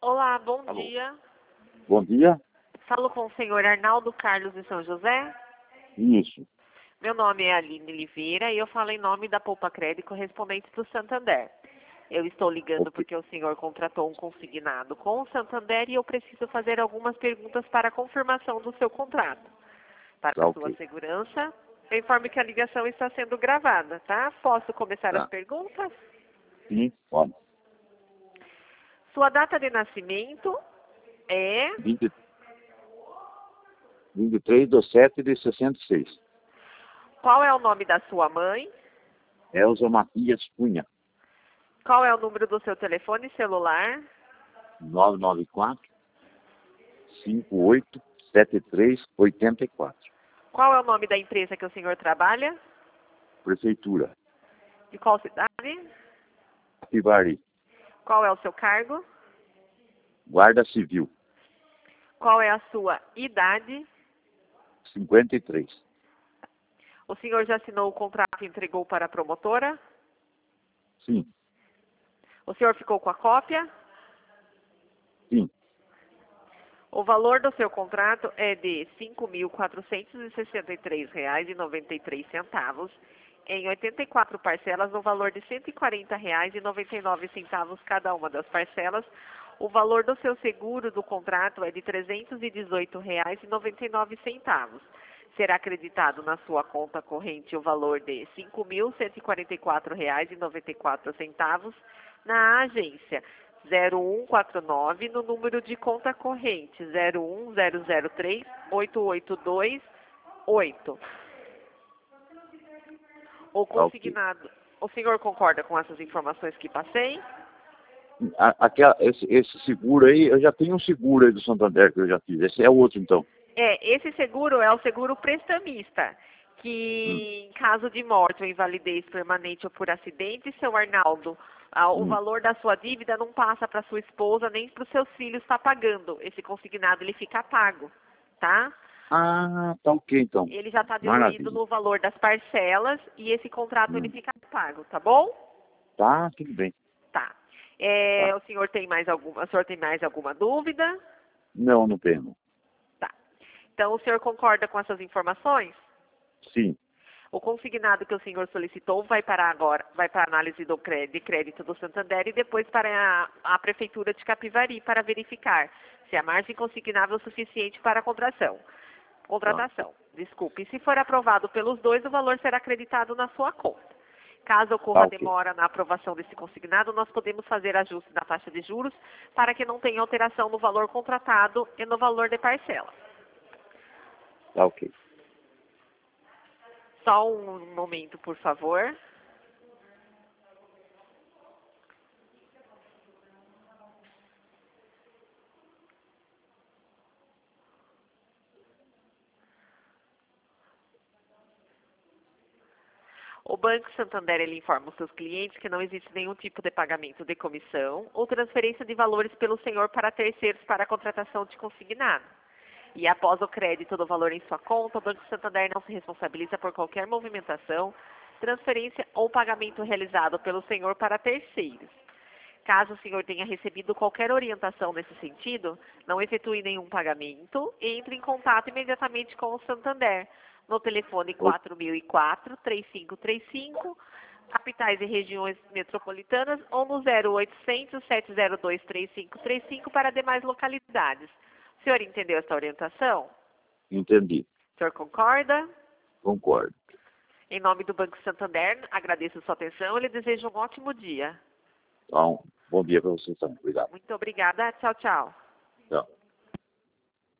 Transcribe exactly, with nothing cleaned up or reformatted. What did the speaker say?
Olá, bom Alô. dia. Bom dia. Falo com o senhor Arnaldo Carlos de São José. Isso. Meu nome é Aline Oliveira e eu falo em nome da Poupa Crédito correspondente do Santander. Eu estou ligando Ok. porque o senhor contratou um consignado com o Santander e eu preciso fazer algumas perguntas para a confirmação do seu contrato. Para Tá a sua ok. segurança, eu informo que a ligação está sendo gravada, tá? Posso começar as Tá. perguntas? Sim, pode. Sua data de nascimento é... vinte, vinte e três de sete de sessenta e seis. Qual é o nome da sua mãe? Elza Matias Cunha. Qual é o número do seu telefone celular? nove nove quatro, cinco oito sete três oito quatro. Qual é o nome da empresa que o senhor trabalha? Prefeitura. De qual cidade? Capivari. Qual é o seu cargo? Guarda Civil. Qual é a sua idade? cinquenta e três. O senhor já assinou o contrato e entregou para a promotora? Sim. O senhor ficou com a cópia? Sim. O valor do seu contrato é de cinco mil quatrocentos e sessenta e três reais e noventa e três centavos em oitenta e quatro parcelas no valor de cento e quarenta reais e noventa e nove centavos cada uma das parcelas. O valor do seu seguro do contrato é de trezentos e dezoito reais e noventa e nove centavos. Será acreditado na sua conta corrente o valor de cinco mil cento e quarenta e quatro reais e noventa e quatro centavos na agência zero um quatro nove no número de conta corrente zero um zero zero três oito oito dois oito. O Tá ok. consignado. O senhor concorda com essas informações que passei? A- Aquela, esse, esse seguro aí, eu já tenho um seguro aí do Santander que eu já fiz. Esse é outro, então. É, esse seguro é o seguro prestamista, Hum. que em caso de morte ou invalidez permanente ou por acidente, seu Arnaldo, ah, o Hum. valor da sua dívida não passa para sua esposa nem para os seus filhos estar pagando. Esse consignado ele fica pago, tá? Ah, tá ok, então. Ele já está diluído Maravilha. no valor das parcelas e esse contrato ele Hum. fica pago, tá bom? Tá, tudo bem. Tá. É, Tá. o senhor tem mais alguma, o senhor tem mais alguma dúvida? Não, não tenho. Tá. Então o senhor concorda com essas informações? Sim. O consignado que o senhor solicitou vai para agora, vai para a análise do crédito, de crédito do Santander e depois para a, a prefeitura de Capivari para verificar se a margem consignável é suficiente para a contratação. Contratação, desculpe. E se for aprovado pelos dois, o valor será acreditado na sua conta. Caso Tá ocorra ok. demora na aprovação desse consignado, nós podemos fazer ajuste na taxa de juros para que não tenha alteração no valor contratado e no valor de parcela. Tá ok. Só um momento, por favor. O Banco Santander ele informa os seus clientes que não existe nenhum tipo de pagamento de comissão ou transferência de valores pelo senhor para terceiros para a contratação de consignado. E após o crédito do valor em sua conta, o Banco Santander não se responsabiliza por qualquer movimentação, transferência ou pagamento realizado pelo senhor para terceiros. Caso o senhor tenha recebido qualquer orientação nesse sentido, não efetue nenhum pagamento e entre em contato imediatamente com o Santander no telefone O- quatro mil e quatro, três cinco três cinco, capitais e regiões metropolitanas, ou no zero oitocentos, sete zero dois, três cinco três cinco para demais localidades. O senhor entendeu essa orientação? Entendi. O senhor concorda? Concordo. Em nome do Banco Santander, agradeço a sua atenção e lhe desejo um ótimo dia. Então, bom dia para vocês também. Obrigado. Muito obrigada. Tchau, tchau. Tchau.